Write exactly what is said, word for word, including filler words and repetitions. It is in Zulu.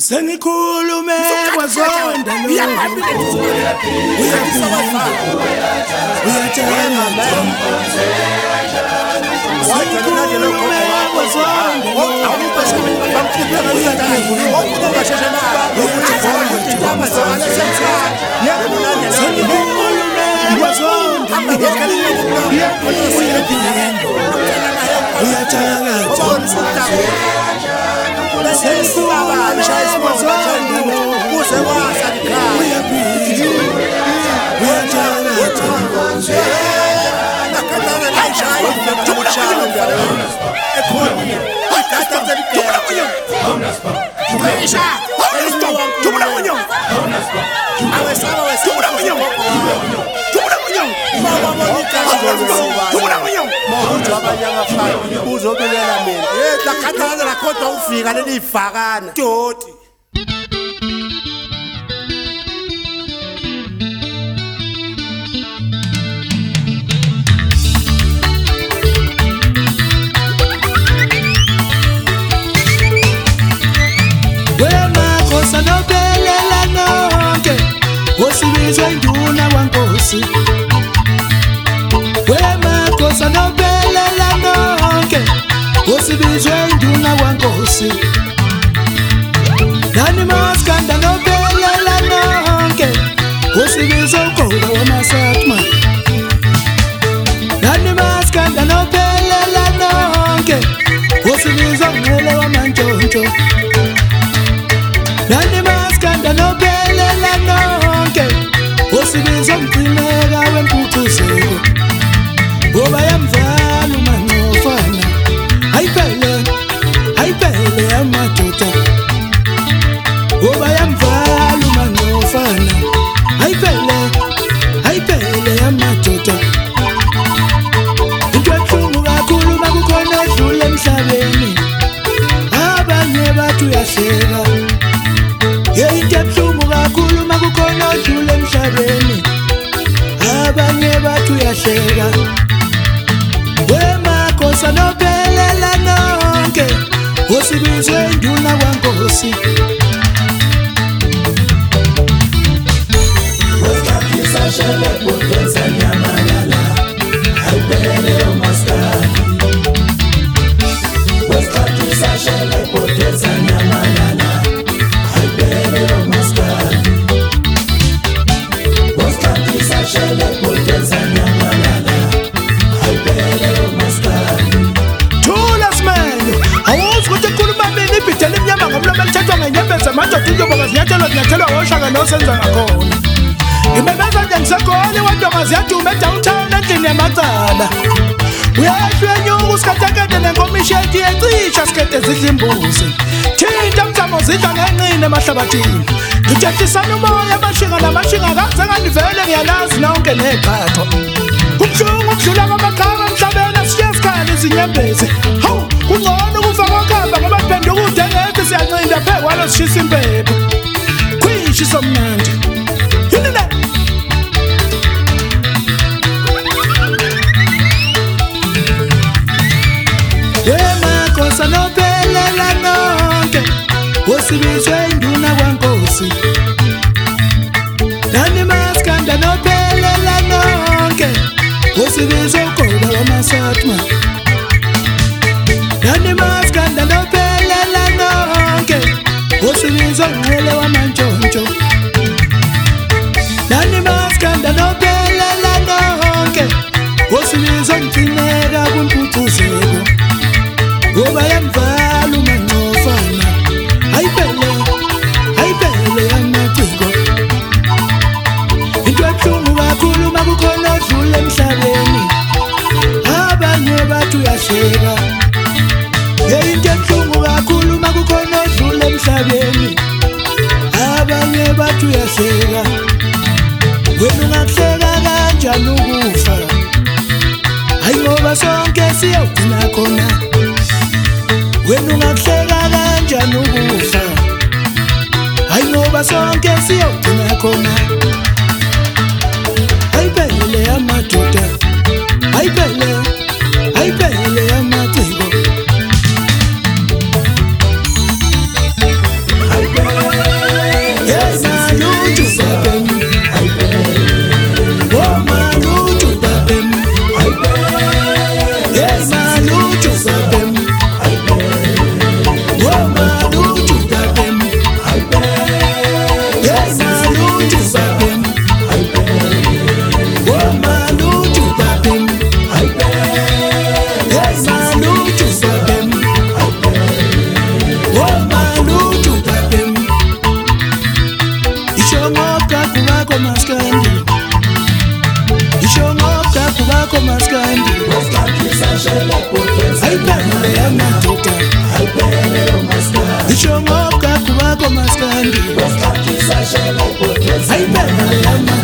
Sengikhulume kwazonda lo uzobelela mina eh lakhathaza lakhoda ufika leli ivakana doti wema khosa nobelela nonke osibizwe induna wankosi wema khosa nobelela nonke osibizwe induna wankosi nani maskanda nobelela nonke osibizwe ugola wamasatma nani maskanda nobelela nonke osibizwe ngele wamantshontsho nani maskanda nobelela nonke osibizwe umgcineka wemputhuzeko ngoba yamvala umanqofana ayiphele ayiphele amadoda ngoba yamvala umanqofana ayiphele ayiphele amadoda into ebuhlungu kakhulu makukhona odlula emhlabeni abanye bathi uyahleka into ebuhlungu kakhulu makukhona odlula emhlabeni abanye bathi uyahleka wema khosa nobelela nonke osibizwe induna wankosi Sashele potenza nyamalala Aibele omaskani Westaki sashele potenza nyamalala Aibele omaskani Westaki sashele potenza nyamalala Aibele omaskani Thulas man awuzi ukuthi ekhuluma mina ibhidela imnyama ngomlomo elithethwa ngenyembezi madoda intombakazi zinyathelwa zinyathelwa oshaka nosenza ngakhona Imemeza nje ngisekhona iwantokazi yadume downtown endlini yamacala uyahlwe nyuku usikhathakade nenkomisheti yecisha sikede zidla imbuzi thinta mzamo zidla ngenqine emahlabathini ngithethisana umoya amashinga namashinga kaze ngandivele ngiyalazi nonke neqhatho kubuhlungu ukudlula kwamakhala emhlabeni asishiye isikhali izinyembezi hawu kungcono ukufa kwakhamba ngoba kuphenduka ude ngeke siyancinda phezu kwalo sishisa impepho khwishi somnandi yini le wema khosa nobelela nonke osibizwe induna wankosi nani maskanda nobelela nonke osibizwe ugola wamasatma nani maskanda nobelela nonke osibizwe ngele wamantshontsho nani maskanda nobelela nonke osibizwe umgcineka kwimputhuzeko ngoba yamvala umanqofana ayiphele ayiphele amaciko into ebuhlungu kakhulu makukhona odlula emhlabeni abanye bathi uyahleka into ebuhlungu kakhulu makukhona odlula emhlabeni abanye bathi uyahleka wena ungakuhleka kanjani ukufa hayi ngoba sonke siyogcina khona wena ungakuhleka kanjani ukufa hayi ngoba sonke siyogcina khona ayiphele amadoda ayiphele ayiphele amaciko Aibele shele poteza ayiphendule amadoda ayibele umaskandi isho ngokukakhubako maskandi Maskandi sashele poteza ayiphendule amadoda